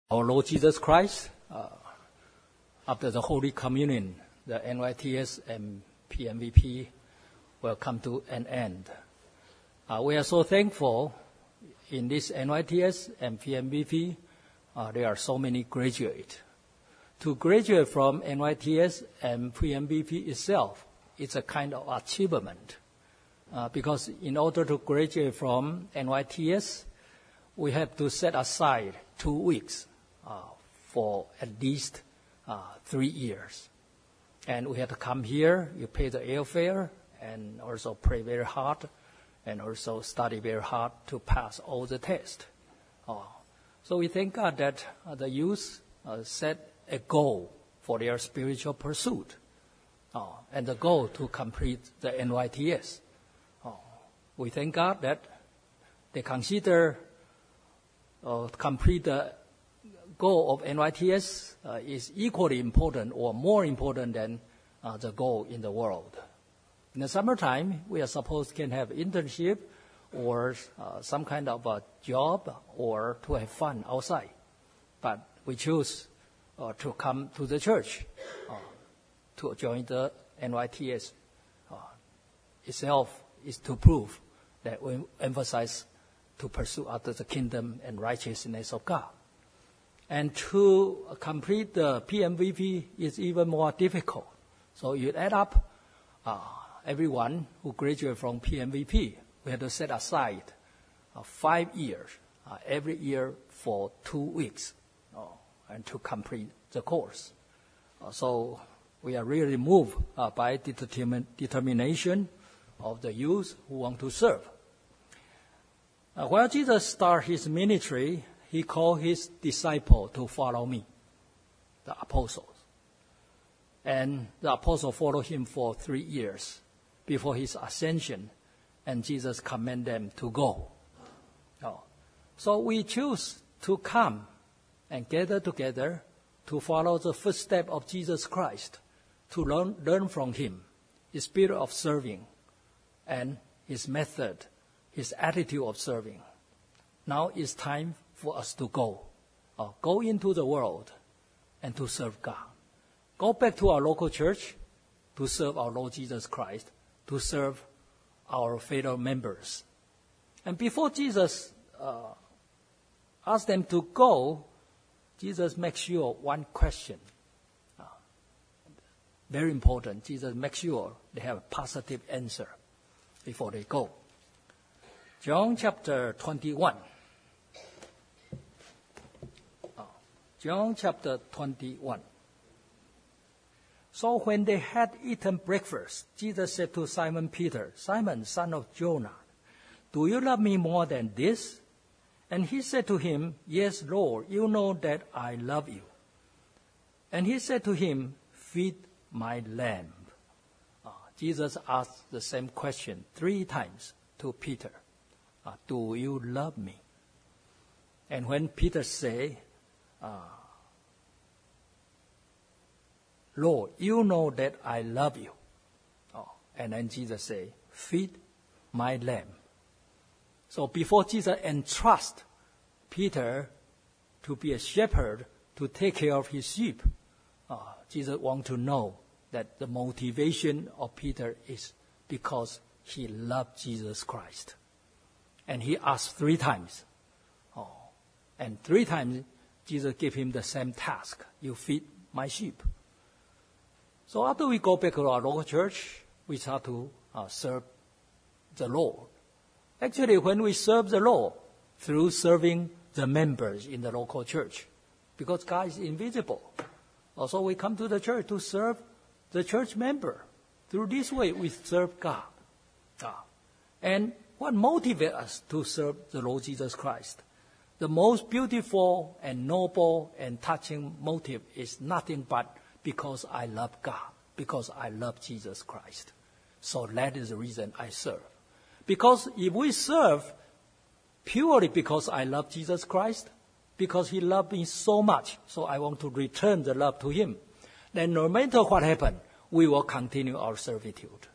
Our Lord Jesus Christ, after the Holy Communion, the NYTS and PMVP will come to an end. We are so thankful in this NYTS and PMVP, there are so many graduates. To graduate from NYTS and PMVP itself, it's a kind of achievement. Because in order to graduate from NYTS, we have to set aside 2 weeks for at least 3 years. And we have to come here, you pay the airfare, and also pray very hard, and also study very hard to pass all the tests. So we thank God that the youth set a goal for their spiritual pursuit, and the goal to complete the NYTS. We thank God that they consider complete the goal of NYTS is equally important or more important than the goal in the world. In the summertime, we are supposed to can have internship or some kind of a job or to have fun outside. But we choose to come to the church to join the NYTS. Itself is to prove that we emphasize to pursue after the kingdom and righteousness of God. And to complete the PMVP is even more difficult. So you add up everyone who graduated from PMVP, we have to set aside 5 years, every year for 2 weeks, and to complete the course. So we are really moved by the determination of the youth who want to serve. While Jesus started his ministry, he called his disciples to follow me, the apostles. And the apostles followed him for 3 years before his ascension, and Jesus commanded them to go. So we choose to come and gather together to follow the footsteps of Jesus Christ, to learn from him, his spirit of serving, and his method, his attitude of serving. Now it's time for us to go into the world and to serve God. Go back to our local church to serve our Lord Jesus Christ, to serve our fellow members. And before Jesus asked them to go, Jesus makes sure one question. Very important. Jesus makes sure they have a positive answer before they go. John chapter 21. John chapter 21. So when they had eaten breakfast, Jesus said to Simon Peter, "Simon, son of Jonah, do you love me more than this?" And he said to him, "Yes, Lord, you know that I love you." And he said to him, "Feed my lamb." Jesus asked the same question 3 times to Peter. Do you love me? And when Peter said, "Lord, you know that I love you." And then Jesus said, "Feed my lamb." So before Jesus entrusts Peter to be a shepherd, to take care of his sheep, Jesus wants to know that the motivation of Peter is because he loved Jesus Christ. And he asked 3 times. And 3 times Jesus gave him the same task. You feed my sheep. So after we go back to our local church, we start to serve the Lord. Actually, when we serve the Lord through serving the members in the local church, because God is invisible. Also, we come to the church to serve the church member. Through this way, we serve God. And what motivates us to serve the Lord Jesus Christ? The most beautiful and noble and touching motive is nothing but because I love God, because I love Jesus Christ. So that is the reason I serve. Because if we serve purely because I love Jesus Christ, because he loved me so much, so I want to return the love to him, then no matter what happens, we will continue our servitude.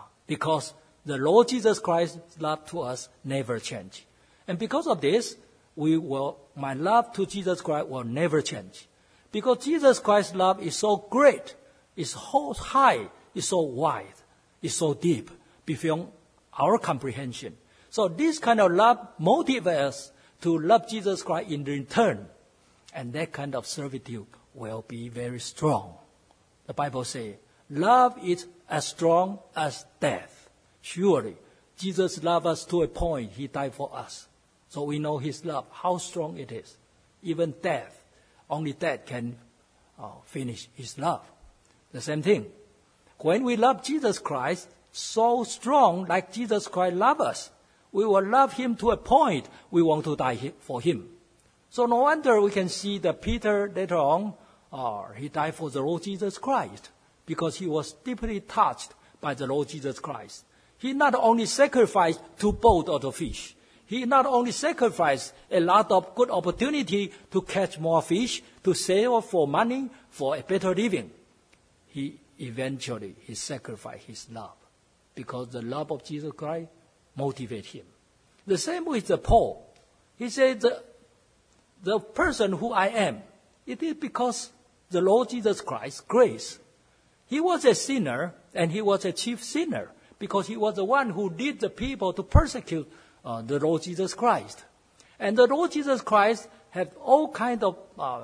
Because the Lord Jesus Christ's love to us never changes. And because of this, my love to Jesus Christ will never change. Because Jesus Christ's love is so great, is so high, is so wide, is so deep, beyond our comprehension. So this kind of love motivates us to love Jesus Christ in return. And that kind of servitude will be very strong. The Bible says, love is as strong as death. Surely, Jesus loved us to a point, he died for us. So we know his love, how strong it is. Even death, only death can finish his love. The same thing. When we love Jesus Christ so strong like Jesus Christ loves us, we will love him to a point we want to die for him. So no wonder we can see that Peter later on, he died for the Lord Jesus Christ because he was deeply touched by the Lord Jesus Christ. He not only sacrificed 2 boats of the fish, he not only sacrificed a lot of good opportunity to catch more fish, to save for money, for a better living. He sacrificed his love because the love of Jesus Christ motivated him. The same with Paul. He said, the person who I am, it is because the Lord Jesus Christ's grace. He was a sinner, and he was a chief sinner, because he was the one who led the people to persecute the Lord Jesus Christ. And the Lord Jesus Christ had all kinds of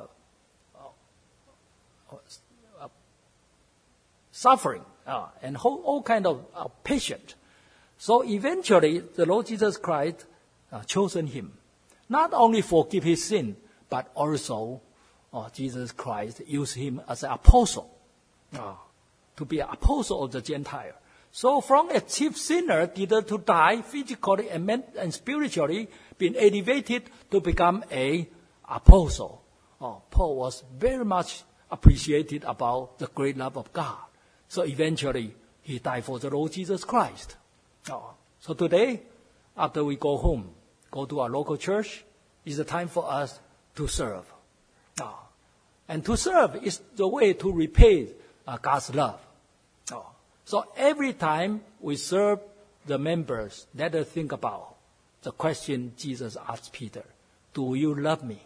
suffering and all kinds of patience. So eventually, the Lord Jesus Christ chosen him. Not only forgive his sin, but also Jesus Christ used him as an apostle, to be an apostle of the Gentile. So from a chief sinner, either to die physically and spiritually, being elevated to become an apostle. Paul was very much appreciated about the great love of God. So eventually, he died for the Lord Jesus Christ. So today, after we go home, go to our local church, is the time for us to serve. And to serve is the way to repay God's love. So every time we serve the members, let us think about the question Jesus asked Peter, do you love me?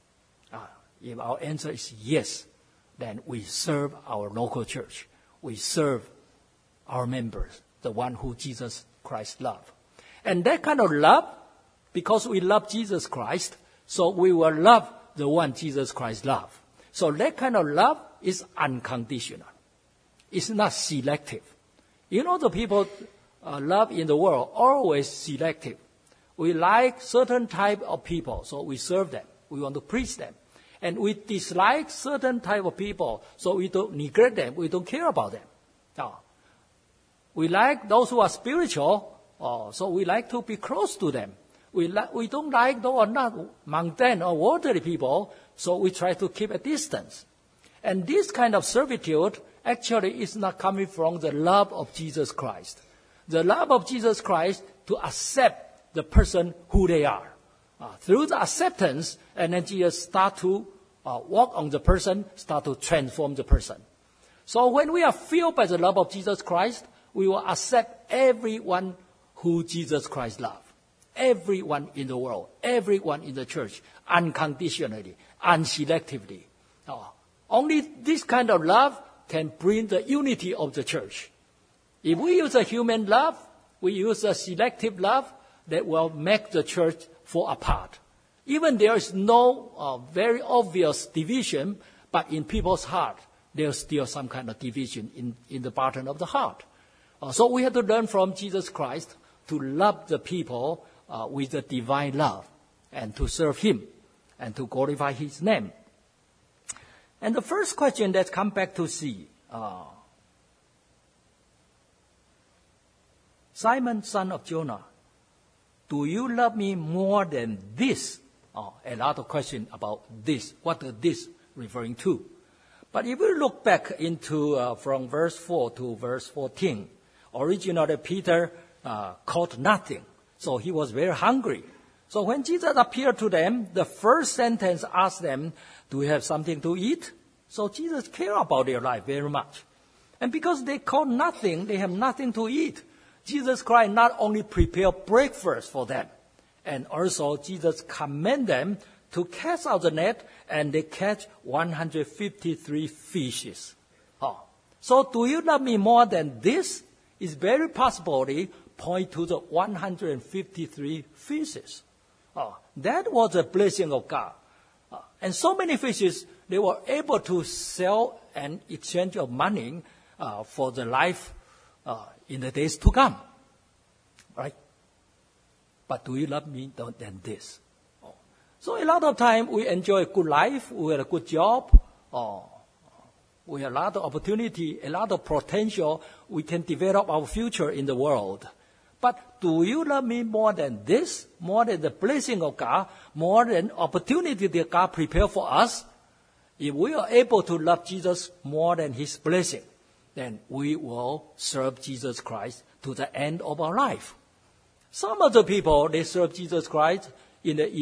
If our answer is yes, then we serve our local church. We serve our members, the one who Jesus Christ loved. And that kind of love, because we love Jesus Christ, so we will love the one Jesus Christ loved. So that kind of love is unconditional. It's not selective. You know, the people love in the world always selective. We like certain type of people, so we serve them. We want to preach them. And we dislike certain type of people, so we don't neglect them. We don't care about them. We like those who are spiritual, so we like to be close to them. We don't like those who are not mundane or worldly people, so we try to keep a distance. And this kind of servitude actually is not coming from the love of Jesus Christ. The love of Jesus Christ to accept the person who they are. Through the acceptance, and then Jesus start to work on the person, start to transform the person. So when we are filled by the love of Jesus Christ, we will accept everyone who Jesus Christ loved. Everyone in the world, everyone in the church, unconditionally, unselectively. Only this kind of love can bring the unity of the church. If we use a human love, we use a selective love, that will make the church fall apart. Even there is no very obvious division, but in people's heart, there's still some kind of division in the bottom of the heart. So we have to learn from Jesus Christ to love the people with the divine love, and to serve him, and to glorify his name. And the first question that come back to see, Simon, son of Jonah, do you love me more than this? A lot of questions about this. What is this referring to? But if we look back into from verse 4 to verse 14, originally Peter caught nothing. So he was very hungry. So when Jesus appeared to them, the first sentence asked them, do you have something to eat? So Jesus cared about their life very much. And because they caught nothing, they have nothing to eat. Jesus Christ not only prepared breakfast for them, And also Jesus commanded them to cast out the net, and they catch 153 fishes. Oh. So do you love me more than this? Is very possibly point to the 153 fishes. Oh. That was a blessing of God. And so many fishes, they were able to sell and exchange of money for the life in the days to come. Right? But do you love me more than this? Oh. So a lot of time we enjoy a good life, we have a good job, we have a lot of opportunity, a lot of potential, we can develop our future in the world. But do you love me more than this? More than the blessing of God? More than opportunity that God prepared for us? If we are able to love Jesus more than His blessing, then we will serve Jesus Christ to the end of our life. Some of the people, they serve Jesus Christ in the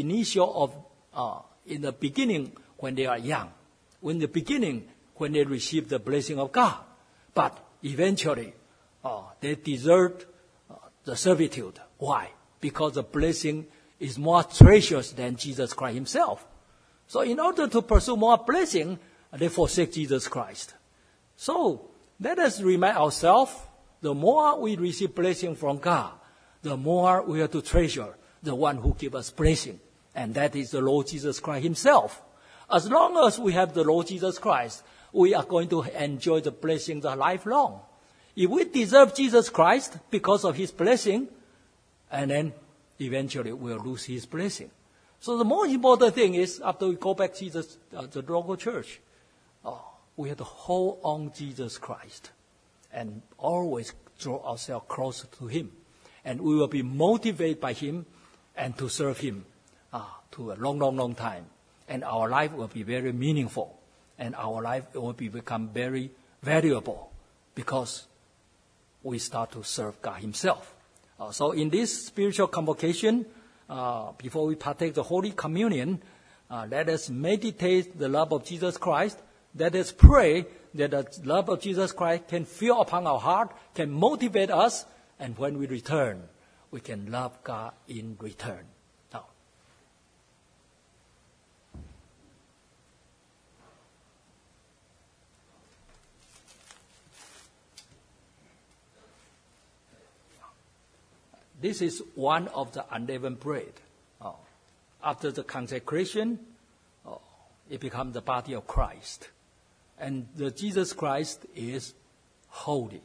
in the beginning when they are young. In the beginning when they receive the blessing of God. But eventually, they desert the servitude. Why? Because the blessing is more precious than Jesus Christ Himself. So in order to pursue more blessing, they forsake Jesus Christ. So let us remind ourselves, the more we receive blessing from God, the more we have to treasure the one who gives us blessing. And that is the Lord Jesus Christ Himself. As long as we have the Lord Jesus Christ, we are going to enjoy the blessing the lifelong. If we deserve Jesus Christ because of His blessing, and then eventually we'll lose His blessing. So the most important thing is, after we go back to the local church, we have to hold on Jesus Christ and always draw ourselves closer to Him. And we will be motivated by Him and to serve Him to a long, long, long time. And our life will be very meaningful. And our life will become very valuable because we start to serve God Himself. So in this spiritual convocation, before we partake the Holy Communion, let us meditate the love of Jesus Christ. Let us pray that the love of Jesus Christ can fill upon our heart, can motivate us, and when we return, we can love God in return. Now, this is one of the unleavened bread. After the consecration, it becomes the body of Christ. And the Jesus Christ is holy.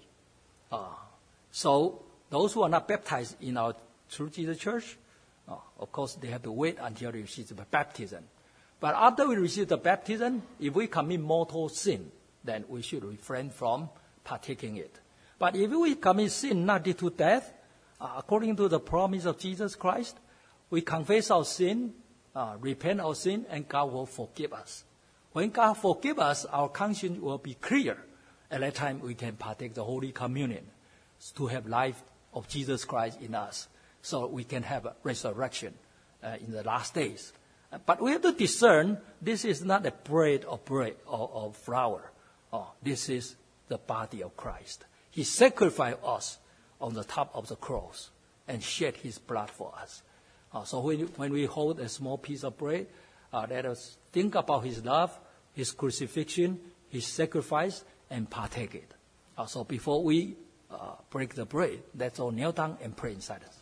So those who are not baptized in our True Jesus Church, of course, they have to wait until they receive the baptism. But after we receive the baptism, if we commit mortal sin, then we should refrain from partaking it. But if we commit sin not due to death, according to the promise of Jesus Christ, we confess our sin, repent our sin, and God will forgive us. When God forgives us, our conscience will be clear. At that time, we can partake the Holy Communion to have life of Jesus Christ in us, so we can have a resurrection in the last days. But we have to discern, this is not a bread or flour. This is the body of Christ. He sacrificed us on the top of the cross and shed His blood for us. So when we hold a small piece of bread, let us think about His love, His crucifixion, His sacrifice, and partake it. So before we break the bread, let's all kneel down and pray in silence.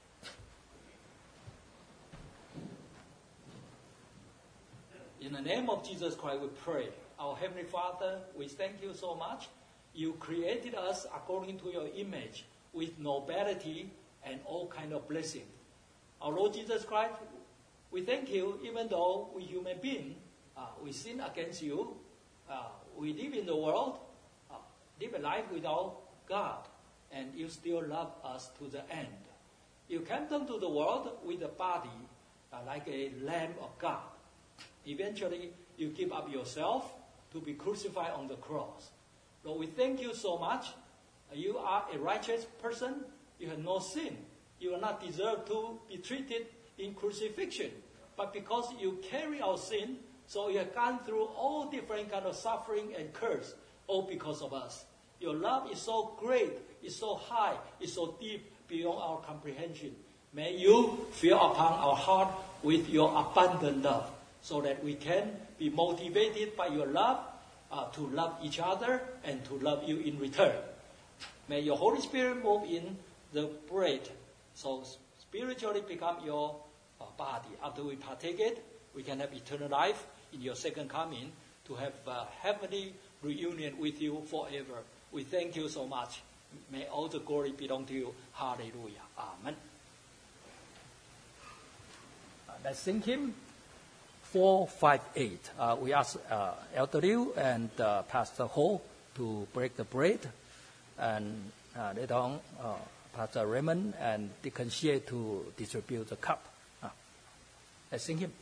In the name of Jesus Christ, we pray. Our Heavenly Father, we thank You so much. You created us according to Your image with nobility and all kind of blessing. Our Lord Jesus Christ, we thank You, even though we human beings, we sin against You, we live in the world, live a life without God, and You still love us to the end. You came down to the world with a body like a Lamb of God. Eventually, You give up Yourself to be crucified on the cross. Lord, we thank You so much. You are a righteous person. You have no sin. You are not deserved to be treated in crucifixion. But because You carry our sin, so You have gone through all different kind of suffering and curse, all because of us. Your love is so great, it's so high, it's so deep beyond our comprehension. May you fill upon our heart with your abundant love, so that we can be motivated by your love to love each other and to love you in return. May your Holy Spirit move in the bread, so spiritually become your body. After we partake it, we can have eternal life in your second coming, to have a heavenly reunion with you forever. We thank you so much. May all the glory belong to you. Hallelujah. Amen. Let's sing hymn 458. We ask Elder Liu and Pastor Ho to break the bread, and later on Pastor Raymond and Deacon Xie to distribute the cup. Let's sing hymn.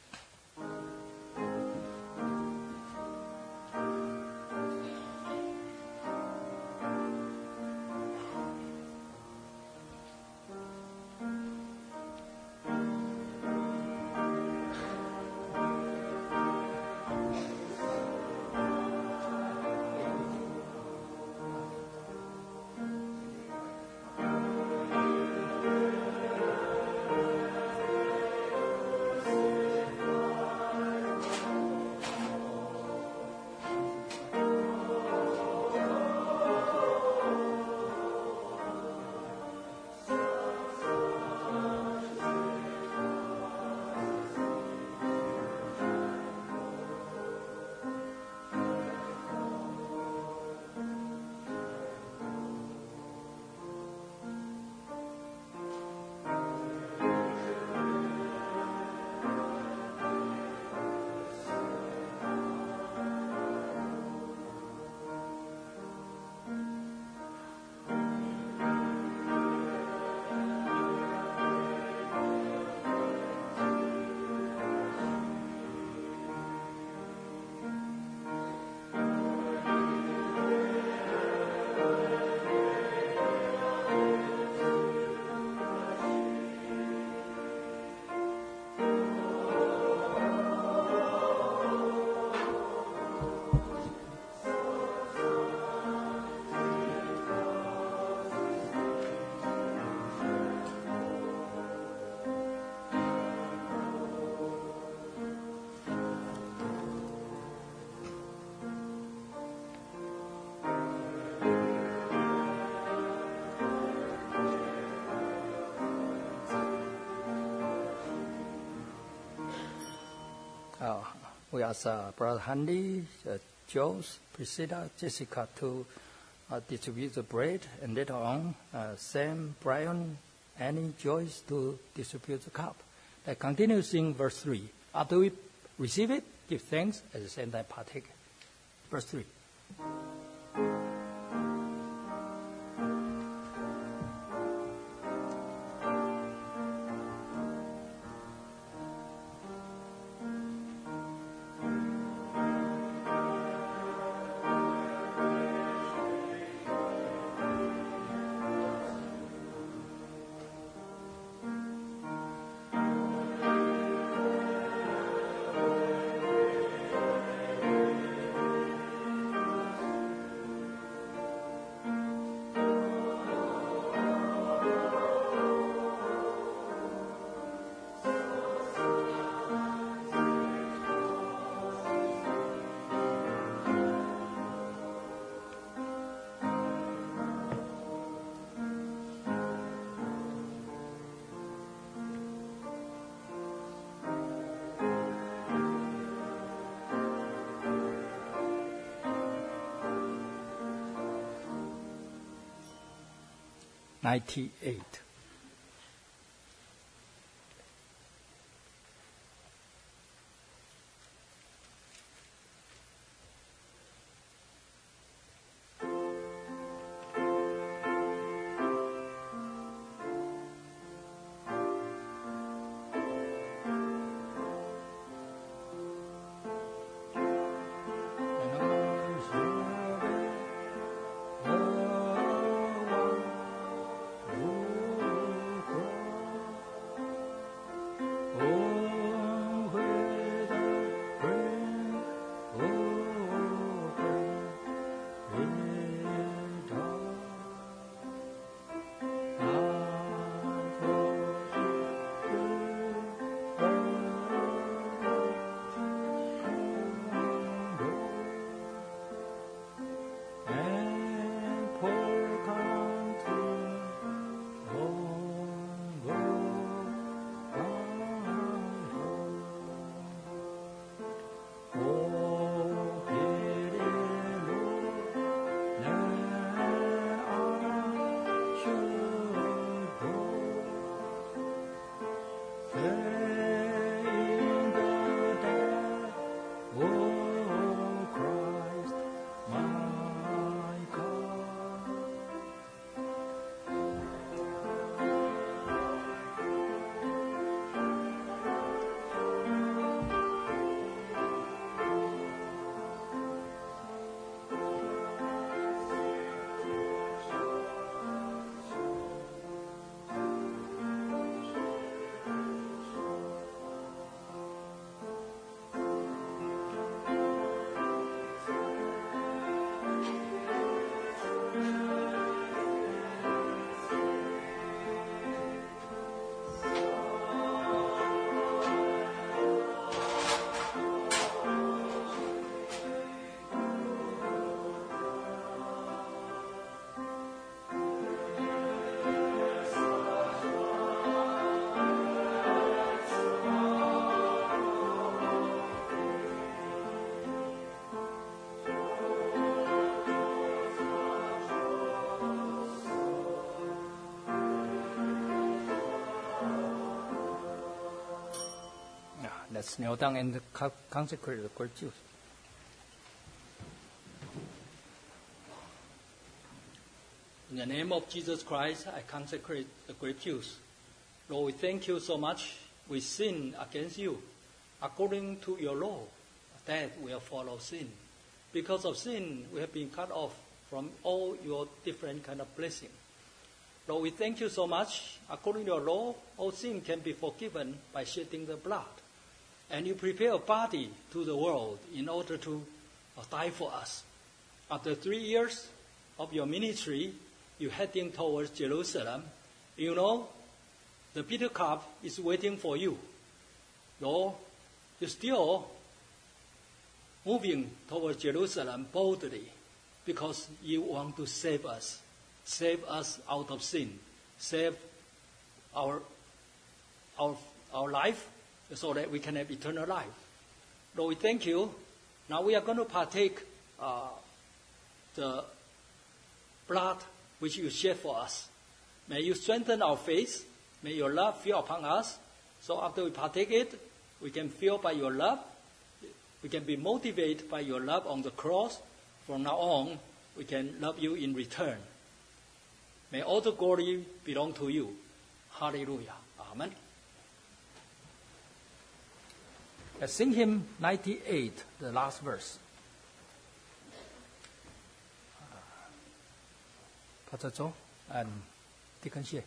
We ask Brother Handy, Jones, Priscilla, Jessica to distribute the bread, and later on Sam, Brian, Annie, Joyce to distribute the cup. Let's continue sing verse 3. After we receive it, give thanks, at the same time partake. Verse 3. '98. Let's kneel down and consecrate the grape juice. In the name of Jesus Christ, I consecrate the grape juice. Lord, we thank you so much. We sin against you according to your law. That we have followed sin. Because of sin, we have been cut off from all your different kind of blessings. Lord, we thank you so much. According to your law, all sin can be forgiven by shedding the blood. And you prepare a body to the world in order to die for us. After 3 years of your ministry, you're heading towards Jerusalem. You know, the bitter cup is waiting for you. Lord, you're still moving towards Jerusalem boldly because you want to save us out of sin, save our life so that we can have eternal life. Lord, we thank you. Now we are going to partake the blood which you shed for us. May you strengthen our faith. May your love fill upon us. So after we partake it, we can feel by your love. We can be motivated by your love on the cross. From now on, we can love you in return. May all the glory belong to you. Hallelujah. Amen. Let's sing hymn 98, the last verse. Pastor Zhou and Deacon Xie.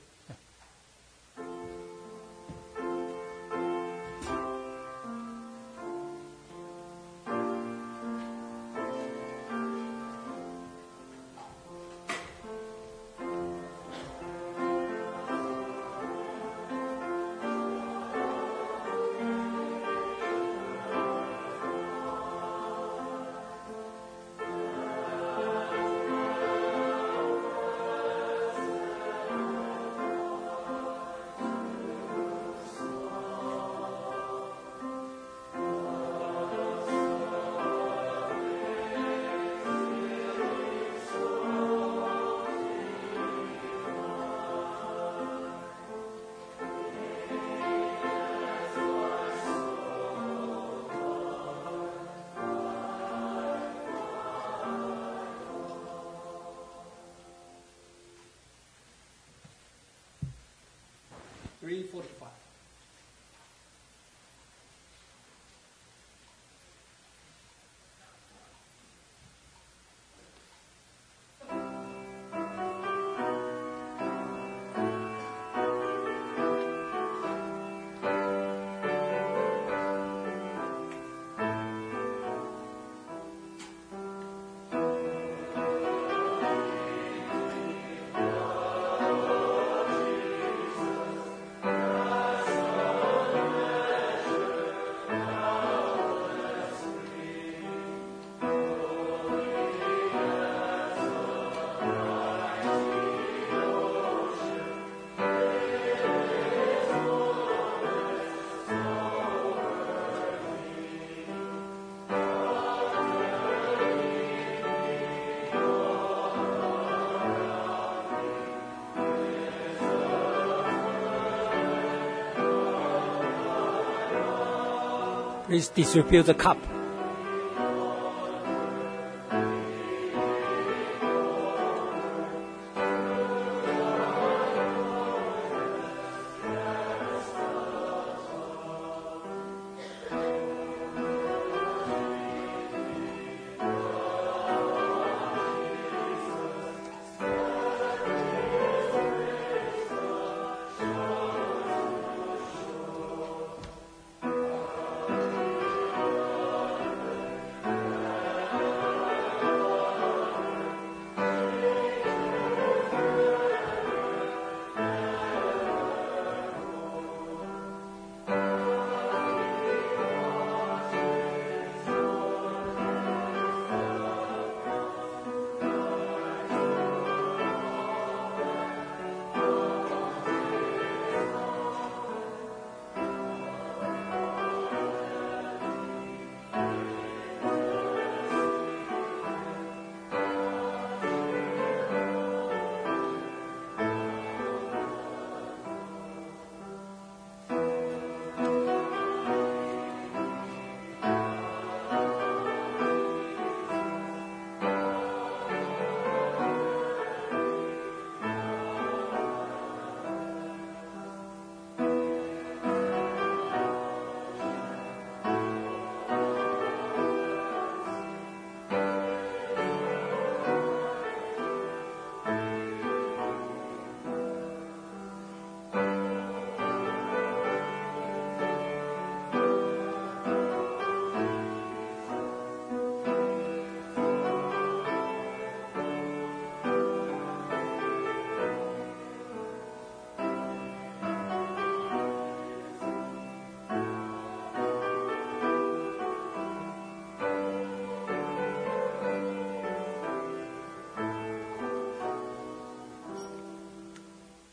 $3.45. Please distribute the cup.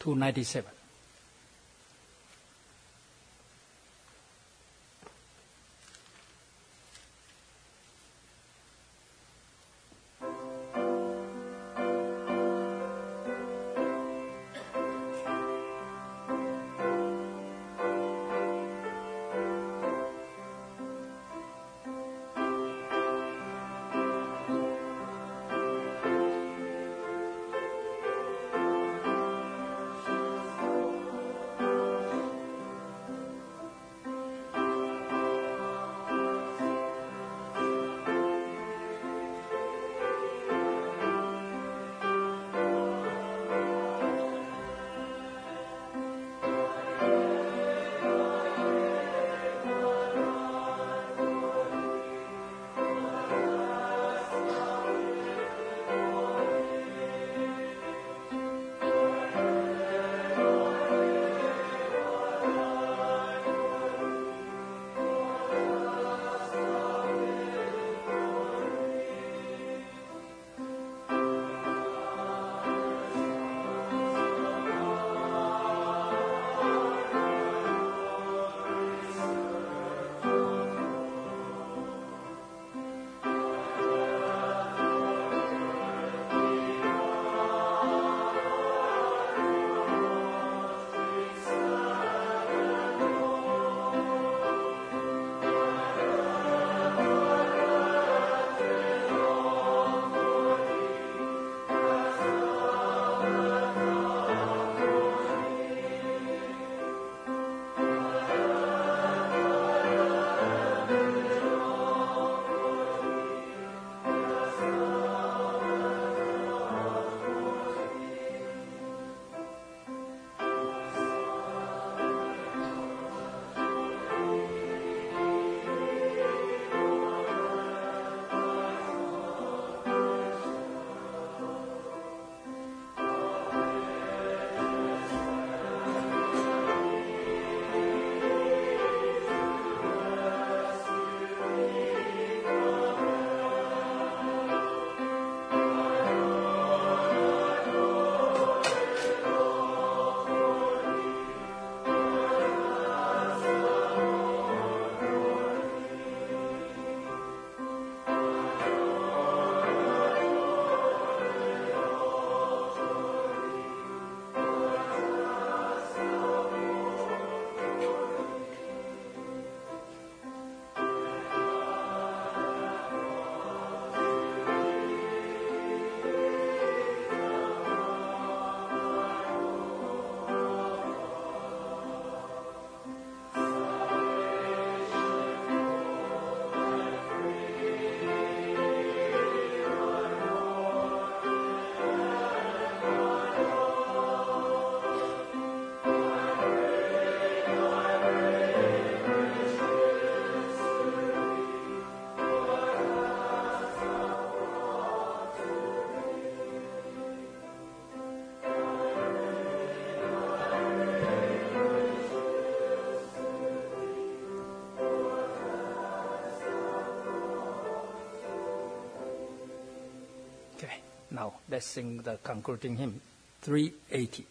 297. Now, let's sing the concluding hymn, 380.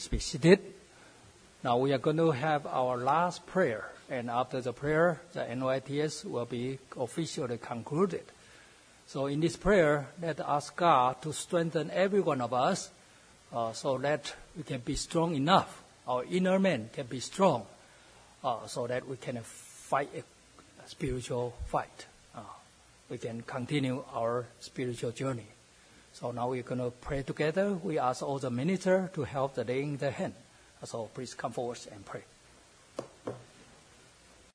Please be seated. Now we are going to have our last prayer, and after the prayer, the NYTS will be officially concluded. So in this prayer, let us ask God to strengthen every one of us so that we can be strong enough. Our inner man can be strong so that we can fight a spiritual fight. We can continue our spiritual journey. So now we're going to pray together. We ask all the ministers to help the laying the hand. So please come forward and pray.